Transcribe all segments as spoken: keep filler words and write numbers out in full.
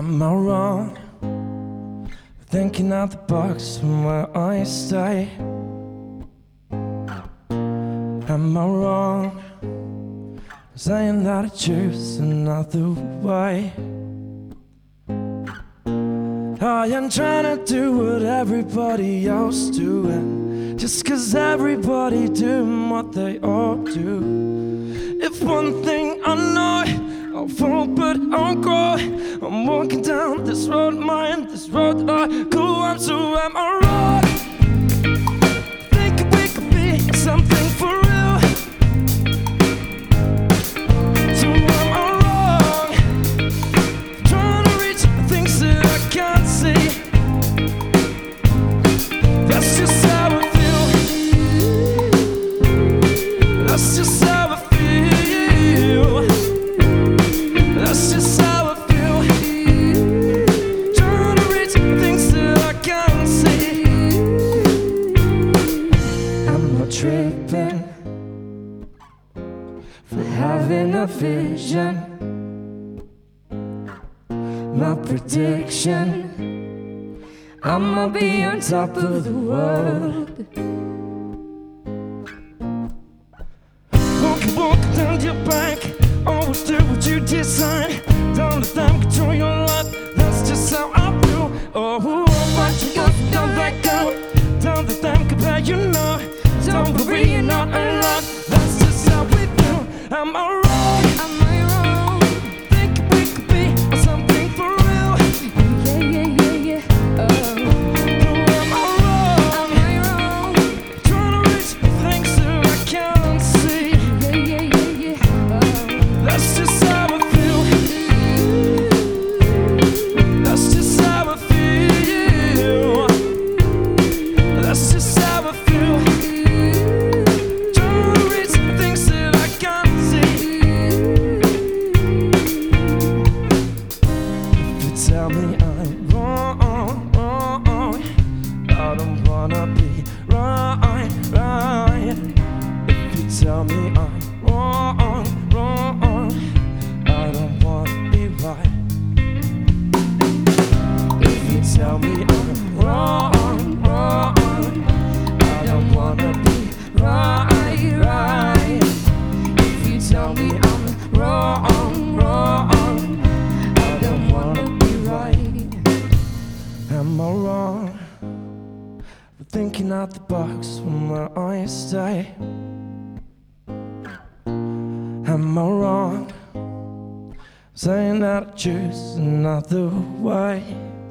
Am I wrong for thinking out the box from where I stay? Am I wrong for saying that I choose another way? I am trying to do what everybody else doing, just cause everybody doing what they all do. If one thing I know, I'll fall but I'll grow. I'm walking down this road, mine, this road I go on. So am I wrong? Think we could be something for real. So am I wrong? Trying to reach things that I can't see. That's just how I feel. That's just how I feel. That's just how I feel. Trying to reach things that I can't see. I'm not tripping for having a vision. My prediction, I'ma be on top of the world. Walking, walking down your back, always do what you design. Don't let them control your life, that's just how I feel. Oh, watch you go, don't let go. Don't let them compare you, no. Don't worry, you're not alone. That's just how we feel. Am I wrong? Am I wrong? Think we could be something for real. Yeah, yeah, yeah, yeah. Oh. Am I wrong? Am I wrong? Trying to reach things that I can't see. Yeah, yeah, yeah, yeah. Oh. That's just how I feel. That's just how I feel. That's just how I feel. Trying to reach things that I can't see. If you tell me I'm wrong, wrong, I don't wanna be right, right. If you tell me I'm wrong, wrong, I don't wanna be right. If you tell me I'm wrong, wrong, I don't wanna be right, right. If you tell me I'm wrong, wrong, I don't wanna be right. Am I wrong for thinking out the box from where I stay? Am I wrong saying that I choose another way?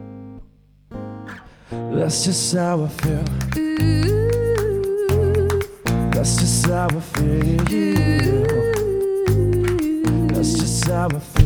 That's just how I feel. That's just how I feel. That's just how I feel.